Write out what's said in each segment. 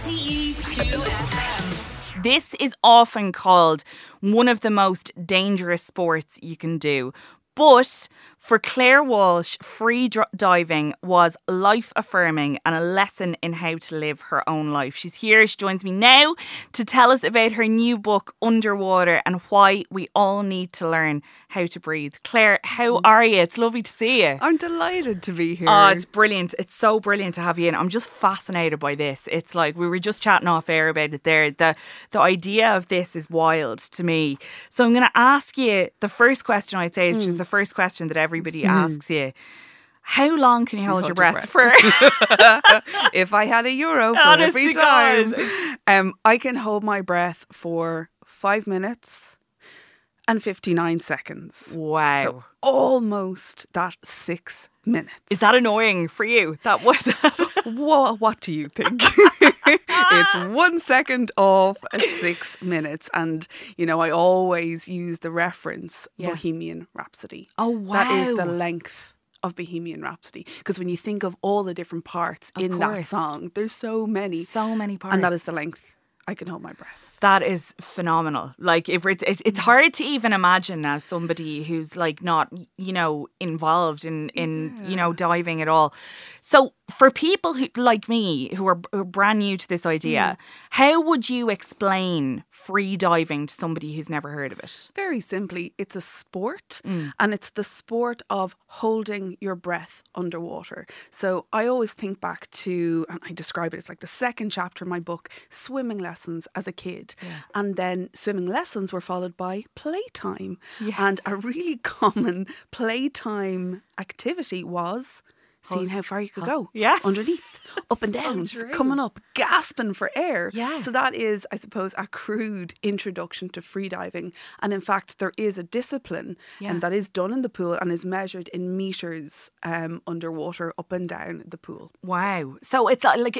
RTE2FM. This is often called one of the most dangerous sports you can do. But for Claire Walsh, free diving was life-affirming and a lesson in how to live her own life. She's here. She joins me now to tell us about her new book, Underwater, and why we all need to learn how to breathe. Claire, how are you? It's lovely to see you. I'm delighted to be here. Oh, it's brilliant. It's so brilliant to have you in. I'm just fascinated by this. It's like we were just chatting off air about it there. The idea of this is wild to me. So I'm going to ask you the first question, I'd say, which is the first question that everybody asks you. How long can you hold your breath for? If I had €1 for Honest every to God. time, I can hold my breath for 5 minutes and 59 seconds. Wow. So almost that 6 minutes. Is that annoying for you? What do you think? It's 1 second of 6 minutes. And, you know, I always use the reference Bohemian Rhapsody. Oh, wow. That is the length of Bohemian Rhapsody. Because when you think of all the different parts in that song, there's so many. So many parts. And that is the length I can hold my breath. That is phenomenal. Like, if it's hard to even imagine as somebody who's like not, you know, involved in you know, diving at all. So for people who like me who are brand new to this idea, how would you explain free diving to somebody who's never heard of it? Very simply, it's a sport, and it's the sport of holding your breath underwater. So I always think back to, and I describe it, it's like the second chapter in my book, swimming lessons as a kid. Yeah. And then swimming lessons were followed by playtime. Yeah. And a really common playtime activity was seeing how far you could go. Yeah. Underneath, up and down, coming up, gasping for air. Yeah. So that is, I suppose, a crude introduction to freediving. And in fact, there is a discipline and that is done in the pool and is measured in meters underwater, up and down the pool. Wow. So it's like,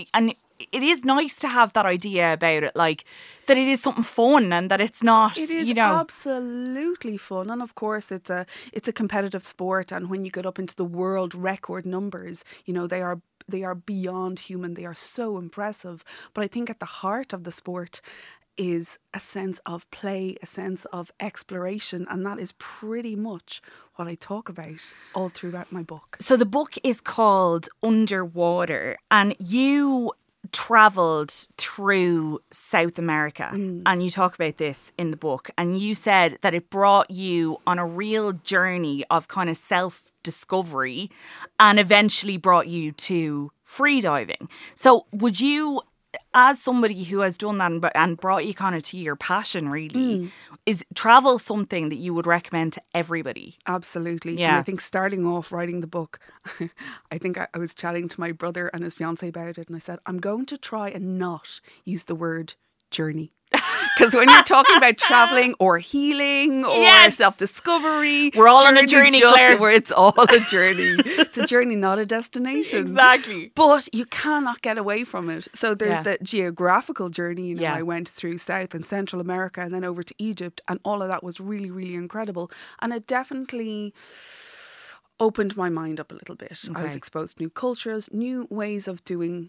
it is nice to have that idea about it, like that it is something fun and that it's not, it is, you know, absolutely fun. And of course it's a competitive sport, and when you get up into the world record numbers, you know, they are beyond human. They are so impressive. But I think at the heart of the sport is a sense of play, a sense of exploration, and that is pretty much what I talk about all throughout my book. So the book is called Underwater, and you travelled through South America, and you talk about this in the book, and you said that it brought you on a real journey of kind of self-discovery and eventually brought you to freediving. So would you, as somebody who has done that and brought you kind of to your passion, really, is travel something that you would recommend to everybody? Absolutely. Yeah. And I think starting off writing the book, I think I was chatting to my brother and his fiancée about it, and I said, I'm going to try and not use the word journey. Because when you're talking about travelling or healing or self-discovery, we're all on a journey, Claire. Where it's all a journey. It's a journey, not a destination. Exactly. But you cannot get away from it. So there's the geographical journey. You know, I went through South and Central America and then over to Egypt, and all of that was really, really incredible. And it definitely opened my mind up a little bit. Okay. I was exposed to new cultures, new ways of doing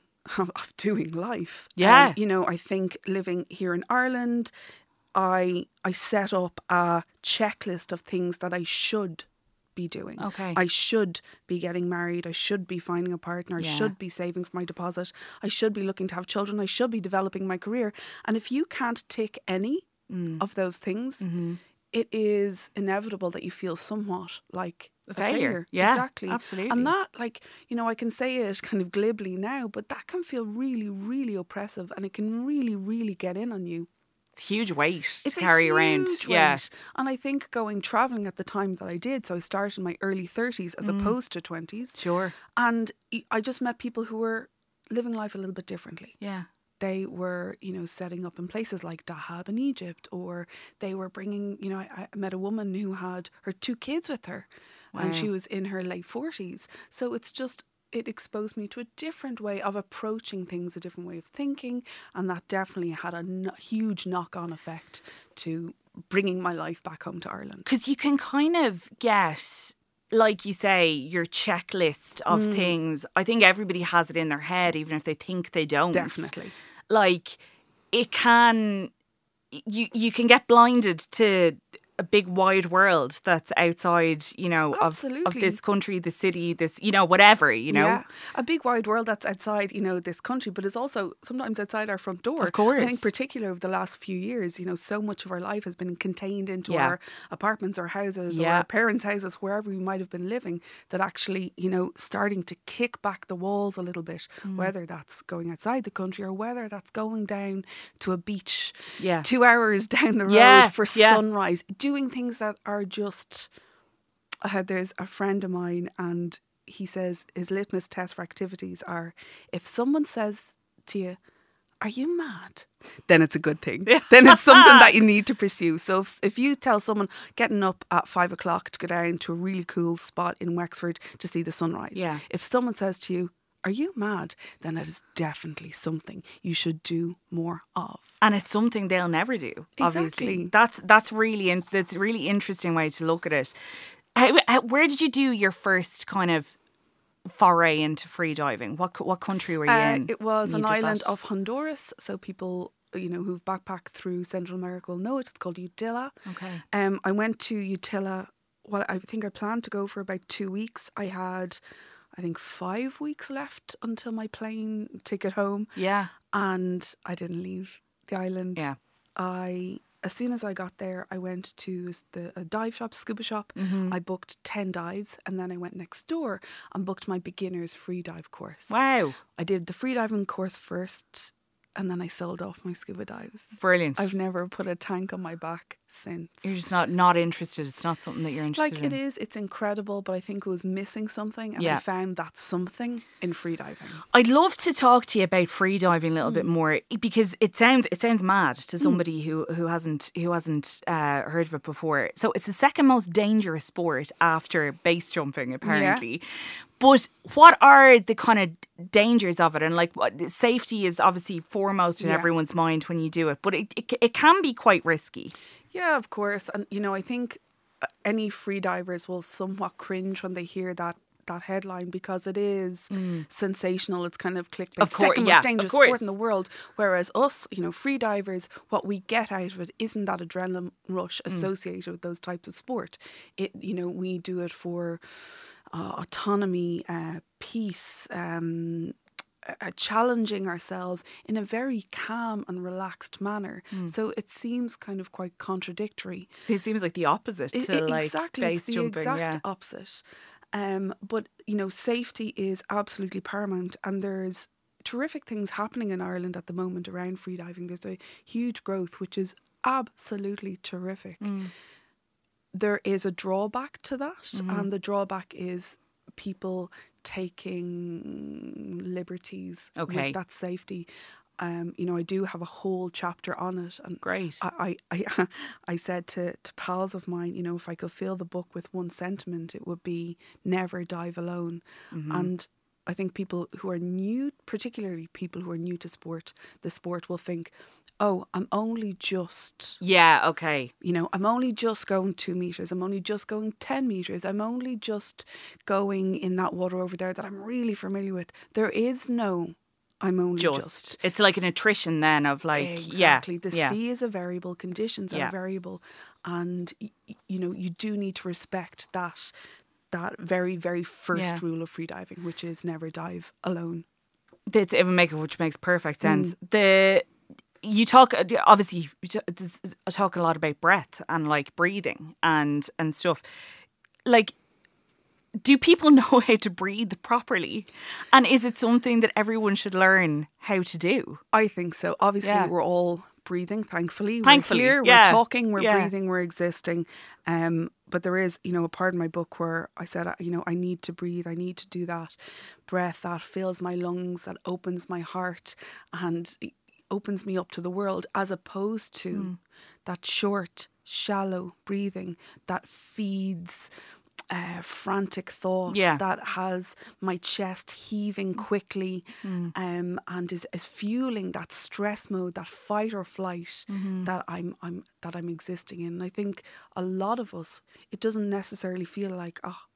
life. Yeah. You know, I think living here in Ireland, I set up a checklist of things that I should be doing. Okay. I should be getting married. I should be finding a partner. I should be saving for my deposit. I should be looking to have children. I should be developing my career. And if you can't tick any of those things, it is inevitable that you feel somewhat like a failure. Yeah, exactly. Absolutely. And that, like, you know, I can say it kind of glibly now, but that can feel really, really oppressive, and it can really, really get in on you. It's a huge weight to It's carry a around. huge Yeah. weight. And I think going travelling at the time that I did, so I started in my early 30s as opposed to 20s. Sure. And I just met people who were living life a little bit differently. Yeah. They were, you know, setting up in places like Dahab in Egypt, or they were bringing, you know, I met a woman who had her 2 kids with her. Wow. And she was in her late 40s. So it exposed me to a different way of approaching things, a different way of thinking. And that definitely had a huge knock-on effect to bringing my life back home to Ireland. Because you can kind of get like you say, your checklist of things, I think everybody has it in their head, even if they think they don't. Definitely. Like, it can, you can get blinded to a big wide world that's outside, you know, of this country, the city, this, you know, whatever, you know. Yeah, a big wide world that's outside, you know, this country, but is also sometimes outside our front door. Of course. I think particularly over the last few years, you know, so much of our life has been contained into our apartments or houses or our parents' houses, wherever we might have been living, that actually, you know, starting to kick back the walls a little bit, whether that's going outside the country or whether that's going down to a beach 2 hours down the road for sunrise, doing things that are just... there's a friend of mine, and he says his litmus test for activities are, if someone says to you, "Are you mad?" then it's a good thing. Then it's something that you need to pursue. So if you tell someone getting up at 5 o'clock to go down to a really cool spot in Wexford to see the sunrise, if someone says to you, "Are you mad?" then it is definitely something you should do more of. And it's something they'll never do, obviously. Exactly. That's a really interesting way to look at it. Where did you do your first kind of foray into free diving? What country were you in? It was an island of Honduras. So people, you know, who've backpacked through Central America will know it. It's called Utila. Okay. I went to Utila. Well, I think I planned to go for about 2 weeks. I had, I think, 5 weeks left until my plane ticket home. Yeah. And I didn't leave the island. Yeah. As soon as I got there, I went to a dive shop, scuba shop. I booked 10 dives, and then I went next door and booked my beginner's free dive course. Wow. I did the free diving course first, and then I sold off my scuba dives. Brilliant. I've never put a tank on my back since. You're just not interested. It's not something that you're interested in. Like, it is, it's incredible, but I think it was missing something, and I found that something in free diving. I'd love to talk to you about free diving a little bit more, because it sounds mad to somebody who hasn't heard of it before. So it's the second most dangerous sport after base jumping, apparently. Yeah. But what are the kind of dangers of it? And like, safety is obviously foremost in everyone's mind when you do it, but it can be quite risky. Yeah, of course. And, you know, I think any free divers will somewhat cringe when they hear that headline, because it is sensational. It's kind of clickbait. Of course, second most dangerous sport in the world. Whereas us, you know, free divers, what we get out of it isn't that adrenaline rush associated with those types of sport. It, you know, we do it for autonomy, peace, challenging ourselves in a very calm and relaxed manner. So it seems kind of quite contradictory. It seems like the opposite to like exactly, base it's the jumping. exact opposite. But, you know, safety is absolutely paramount, and there's terrific things happening in Ireland at the moment around freediving. There's a huge growth, which is absolutely terrific. There is a drawback to that, and the drawback is people taking liberties with that safety. You know, I do have a whole chapter on it, and great. I said to pals of mine, you know, if I could fill the book with one sentiment, it would be never dive alone. And I think people who are new, particularly people who are new to the sport will think, oh, I'm only just... Yeah, okay. You know, I'm only just going 2 meters. I'm only just going 10 meters. I'm only just going in that water over there that I'm really familiar with. There is no... I'm only just. It's like an attrition then of like, exactly. The sea is a variable, conditions are variable. And, you know, you do need to respect that very, very first rule of freediving, which is never dive alone. Which makes perfect sense. You talk, obviously, I talk a lot about breath and like breathing and stuff. Like, do people know how to breathe properly? And is it something that everyone should learn how to do? I think so. Obviously, we're all breathing, thankfully. We're here, we're talking, we're breathing, we're existing. But there is, you know, a part in my book where I said, you know, I need to breathe. I need to do that breath that fills my lungs, that opens my heart and opens me up to the world, as opposed to that short, shallow breathing that feeds frantic thoughts, that has my chest heaving quickly, and is fueling that stress mode, that fight or flight that I'm existing in. And I think a lot of us, it doesn't necessarily feel like, oh,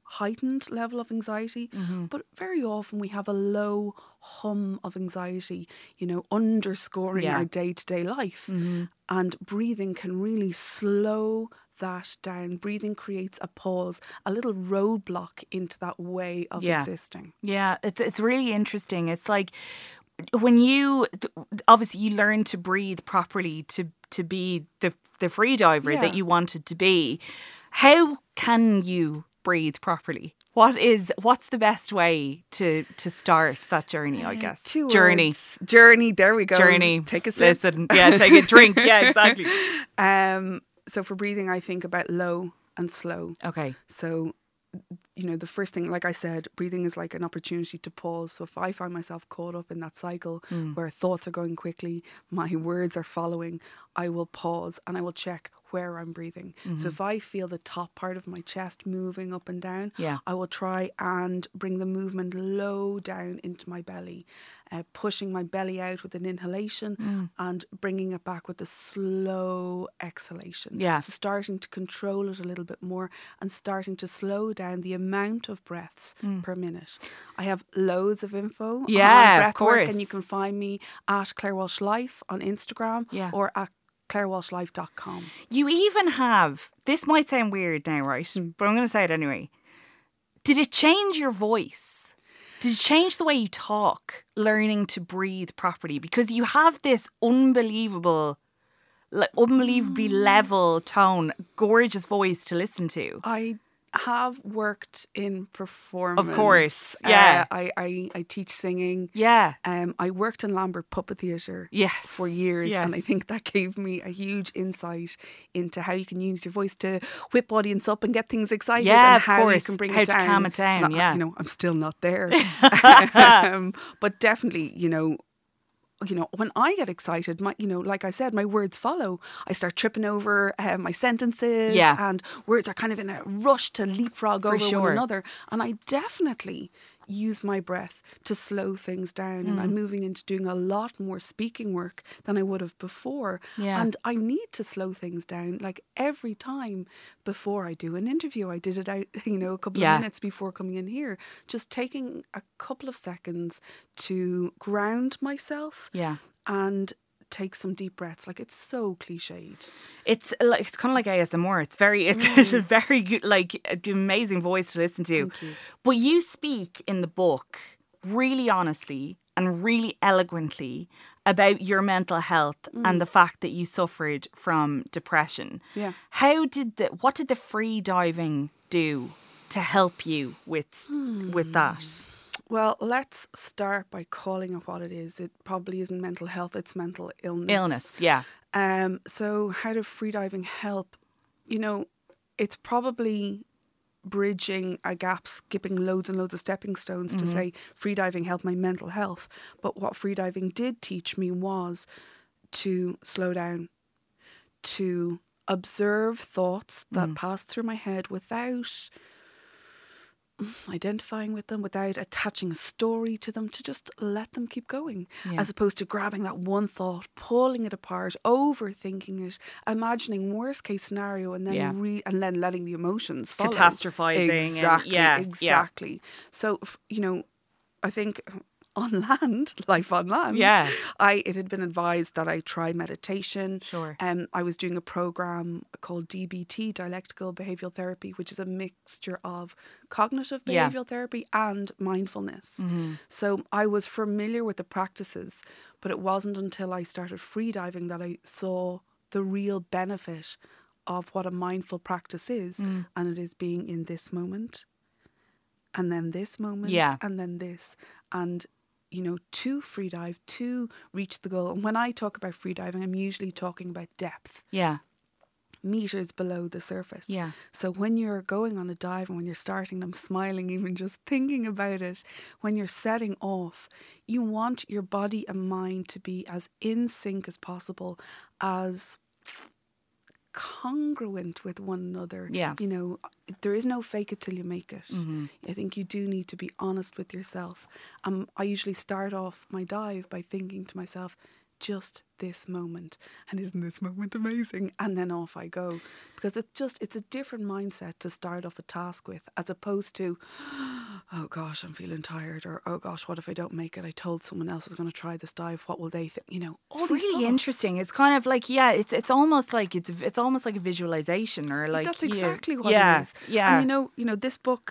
heightened level of anxiety, but very often we have a low hum of anxiety, underscoring our day-to-day life. And breathing can really slow that down. Breathing creates a pause, a little roadblock into that way of existing. Yeah, it's really interesting. It's like when you learn to breathe properly to be the free diver that you wanted to be. How can you breathe properly? What's the best way to start that journey, I guess? Journey. There we go. Journey. Take a sip. Listen. Yeah, take a drink. Yeah, exactly. So for breathing, I think about low and slow. Okay. So, the first thing, like I said, breathing is like an opportunity to pause. So if I find myself caught up in that cycle where thoughts are going quickly, my words are following, I will pause and I will check where I'm breathing. So if I feel the top part of my chest moving up and down, I will try and bring the movement low down into my belly, pushing my belly out with an inhalation and bringing it back with a slow exhalation. Yeah. So starting to control it a little bit more and starting to slow down the amount of breaths per minute. I have loads of info on breath work, and you can find me at Claire Walsh Life on Instagram or at clairewalshlife.com. You even have, this might sound weird now, right? But I'm going to say it anyway. Did it change your voice? Did it change the way you talk, learning to breathe properly? Because you have this unbelievably level tone, gorgeous voice to listen to. I have worked in performance. Of course, yeah. I teach singing. Yeah. I worked in Lambert Puppet Theatre for years, and I think that gave me a huge insight into how you can use your voice to whip audience up and get things excited, and how you can bring it down. How to calm it down, I'm still not there. But definitely, when I get excited, like I said, my words follow. I start tripping over my sentences, and words are kind of in a rush to leapfrog over one another. And I definitely use my breath to slow things down. And I'm moving into doing a lot more speaking work than I would have before. Yeah. And I need to slow things down. Like every time before I do an interview, I did it out, a couple of minutes before coming in here, just taking a couple of seconds to ground myself and take some deep breaths. Like, it's so cliched. It's kind of like ASMR. It's a very good, like, amazing voice to listen to. Thank you. But you speak in the book really honestly and really eloquently about your mental health and the fact that you suffered from depression. Yeah. What did the free diving do to help you with that? Well, let's start by calling it what it is. It probably isn't mental health, it's mental illness. Yeah. So how did freediving help? It's probably bridging a gap, skipping loads and loads of stepping stones to say freediving helped my mental health. But what freediving did teach me was to slow down, to observe thoughts that pass through my head without identifying with them, without attaching a story to them, to just let them keep going, as opposed to grabbing that one thought, pulling it apart, overthinking it, imagining worst case scenario, and then and then letting the emotions follow. Catastrophizing. Exactly. So I think life on land. It had been advised that I try meditation. Sure. I was doing a program called DBT, Dialectical Behavioural Therapy, which is a mixture of cognitive behavioural therapy and mindfulness. So I was familiar with the practices, but it wasn't until I started freediving that I saw the real benefit of what a mindful practice is, and it is being in this moment, and then this moment, and then this, and to freedive, to reach the goal. And when I talk about freediving, I'm usually talking about depth. Meters below the surface. So when you're going on a dive and when you're starting, I'm smiling even just thinking about it. When you're setting off, you want your body and mind to be as in sync as possible, as congruent with one another. There is no fake it till you make it. I think you do need to be honest with yourself. I usually start off my dive by thinking to myself, just this moment, and isn't this moment amazing? And then off I go, because it's a different mindset to start off a task with, as opposed to, oh gosh, I'm feeling tired, or oh gosh, what if I don't make it? I told someone else I was going to try this dive. What will they think? You know, all It's these really thoughts. interesting. It's kind of like, yeah, it's almost like it's almost like a visualization, or like That's exactly what yeah, it is. Yeah, And you know, this book.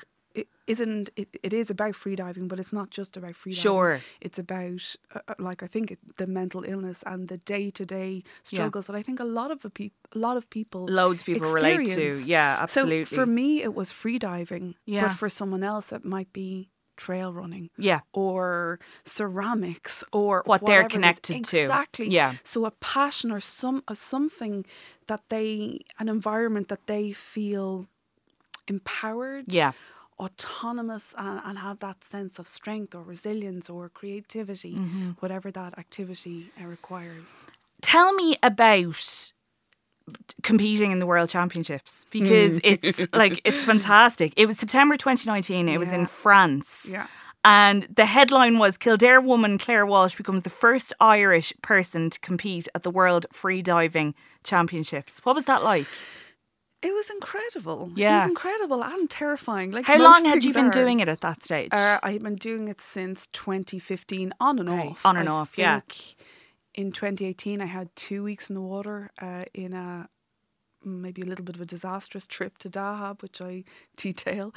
It is about freediving, but it's not just about freediving. Sure. It's about, like, I think the mental illness and the day-to-day struggles that I think a lot of people loads of people relate to. experience. Yeah, absolutely. So for me, it was freediving, Yeah. but for someone else, it might be trail running, Yeah. or ceramics, or What they're whatever it is. connected to. Exactly. Yeah. So a passion or something that an environment that they feel empowered. Yeah. Autonomous, and have that sense of strength or resilience or creativity, whatever that activity requires. Tell me about competing in the World Championships, because it's fantastic. It was September 2019. It was in France. Yeah. And the headline was, Kildare woman Claire Walsh becomes the first Irish person to compete at the World Freediving Championships. What was that like? It was incredible. Yeah. It was incredible and terrifying. Like, how long had you been doing it at that stage? I had been doing it since 2015, on and off. On and off, yeah. In 2018, I had 2 weeks in the water in maybe a little bit of a disastrous trip to Dahab, which I detail.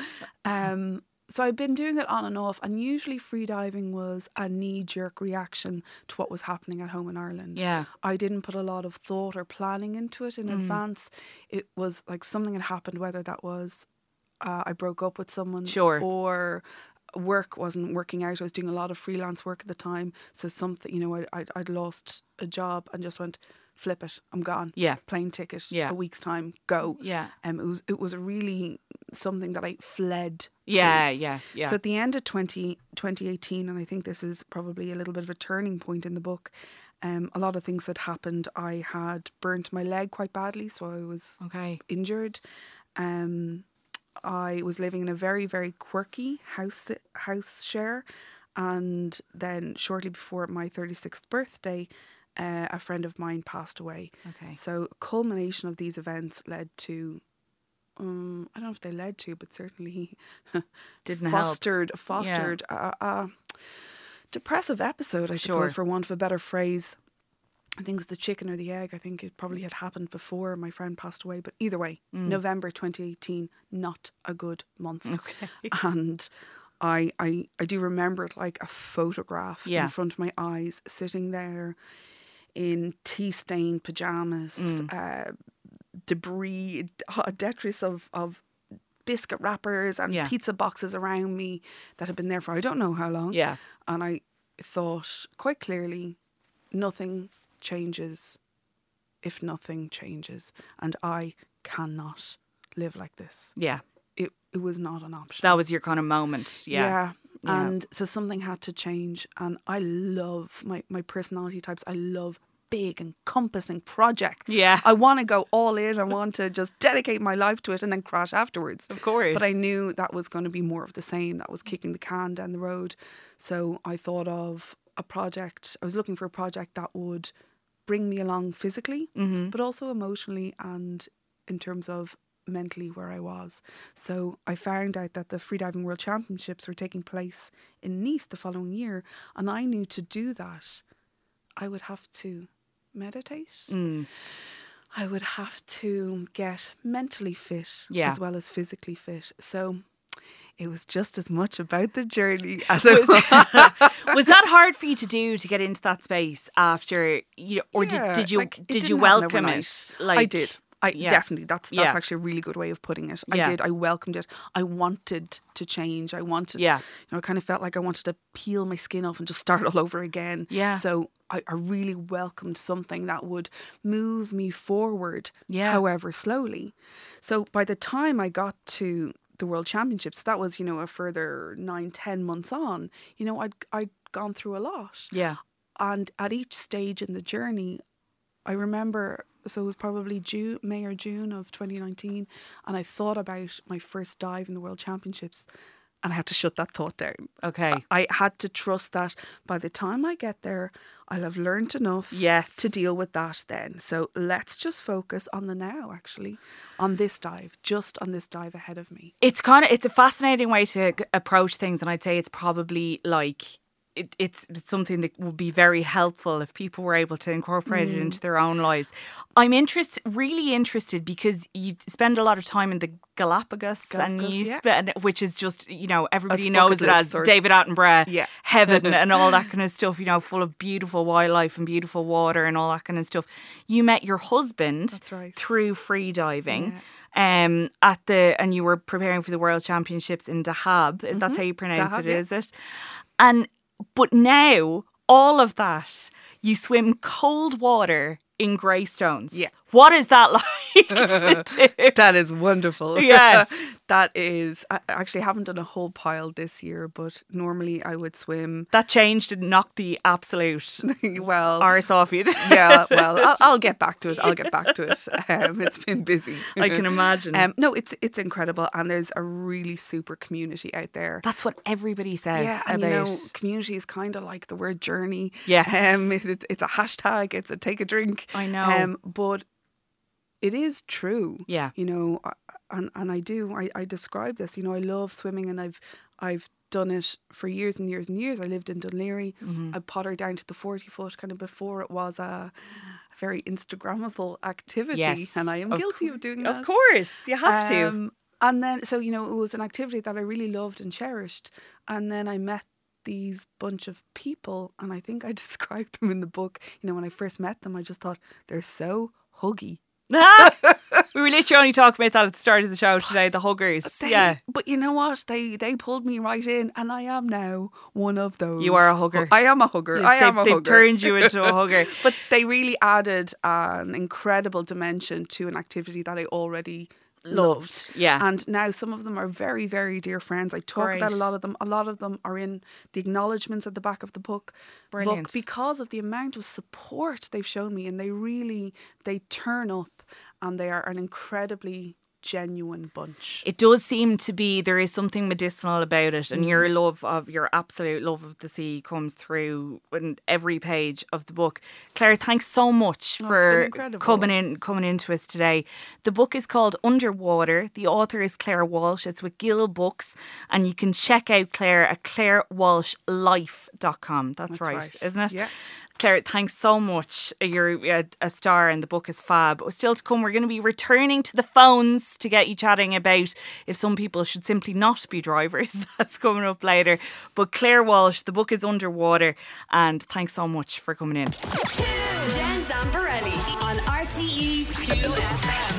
So I've been doing it on and off, and usually freediving was a knee-jerk reaction to what was happening at home in Ireland. Yeah. I didn't put a lot of thought or planning into it in advance. It was like something had happened, whether that was I broke up with someone, Sure, or work wasn't working out. I was doing a lot of freelance work at the time, so something, you know, I'd lost a job and just went, flip it, I'm gone. Yeah. Plane ticket, Yeah. a week's time, go. Yeah. It was really something that I fled Yeah, to. yeah. So at the end of 2018, and I think this is probably a little bit of a turning point in the book, a lot of things had happened. I had burnt my leg quite badly, so I was injured. I was living in a very, very quirky house share, and then shortly before my 36th birthday, a friend of mine passed away. Okay. So a culmination of these events led to, I don't know if they led to, but certainly fostered a depressive episode, I suppose, for want of a better phrase. I think it was the chicken or the egg. I think it probably had happened before my friend passed away. But either way, November 2018, not a good month. Okay. And I do remember it like a photograph in front of my eyes, sitting there in tea-stained pyjamas, debris, detritus of biscuit wrappers and pizza boxes around me that had been there for I don't know how long. Yeah. And I thought quite clearly, nothing changes if nothing changes, and I cannot live like this. Yeah. It was not an option. That was your kind of moment. Yeah. And so something had to change, and I love my personality types. I love big encompassing projects. Yeah. I want to go all in. I want to just dedicate my life to it and then crash afterwards. Of course. But I knew that was going to be more of the same. That was kicking the can down the road. So I thought of a project. I was looking for a project that would bring me along physically, but also emotionally and in terms of mentally where I was. So I found out that the Freediving World Championships were taking place in Nice the following year, and I knew to do that I would have to meditate. I would have to get mentally fit as well as physically fit. So it was just as much about the journey as it was. Was that hard for you to do, to get into that space after, or did you welcome it? Like, I did. Definitely. That's actually a really good way of putting it. I did. I welcomed it. I wanted to change. I wanted, I kind of felt like I wanted to peel my skin off and just start all over again. Yeah. So I really welcomed something that would move me forward, however slowly. So by the time I got to the World Championships, that was, a further 9-10 months on, I'd gone through a lot. Yeah. And at each stage in the journey, I remember, so it was probably May or June of 2019, and I thought about my first dive in the World Championships, And I had to shut that thought down. Okay. I had to trust that by the time I get there, I'll have learned enough Yes. to deal with that then. So let's just focus on the now, actually, on this dive, just on this dive ahead of me. It's a fascinating way to approach things, and I'd say it's probably like it's something that would be very helpful if people were able to incorporate it into their own lives. I'm really interested because you spend a lot of time in the Galapagos and you spend, which is just, everybody knows it as David Attenborough heaven and all that kind of stuff, full of beautiful wildlife and beautiful water and all that kind of stuff. You met your husband through free diving. And you were preparing for the World Championships in Dahab. Is that how you pronounce it? Is it? But now, all of that, you swim cold water in Greystones. Yeah. What is that like to do? That is wonderful. Yes. That is, I actually haven't done a whole pile this year, but normally I would swim. That changed and knocked the absolute arse off you. Yeah, well, I'll get back to it. It's been busy. I can imagine. No, it's incredible. And there's a really super community out there. That's what everybody says and about. Community is kind of like the word journey. Yes. It's a hashtag, it's a take a drink. I know. But it is true. Yeah. And I describe this, I love swimming, and I've done it for years and years and years. I lived in Dunleary. I pottered down to the 40 foot kind of before it was a very Instagrammable activity. Yes. And I am guilty of doing that. Of course, you have to. And then, so, it was an activity that I really loved and cherished. And then I met these bunch of people, and I think I described them in the book. When I first met them, I just thought they're so huggy. We were literally only talking about that at the start of the show today, the huggers. But you know what? They pulled me right in, and I am now one of those. You are a hugger. I am a hugger. They've turned you into a hugger. But they really added an incredible dimension to an activity that I already loved. Yeah. And now some of them are very, very dear friends. I talk about a lot of them. A lot of them are in the acknowledgements at the back of the book. Brilliant. Because of the amount of support they've shown me, and they turn up, and they are an incredibly genuine bunch. It does seem to be, there is something medicinal about it, and your absolute love of the sea comes through in every page of the book. Claire, thanks so much for coming into us today. The book is called Underwater. The author is Claire Walsh. It's with Gill Books, and you can check out Claire at clairewalshlife.com. That's right, isn't it? Yeah. Claire, thanks so much. You're a star and the book is fab. Still to come, we're going to be returning to the phones to get you chatting about if some people should simply not be drivers. That's coming up later. But Claire Walsh, the book is Underwater, and thanks so much for coming in. Jen Zamparelli on RTE 2 FM.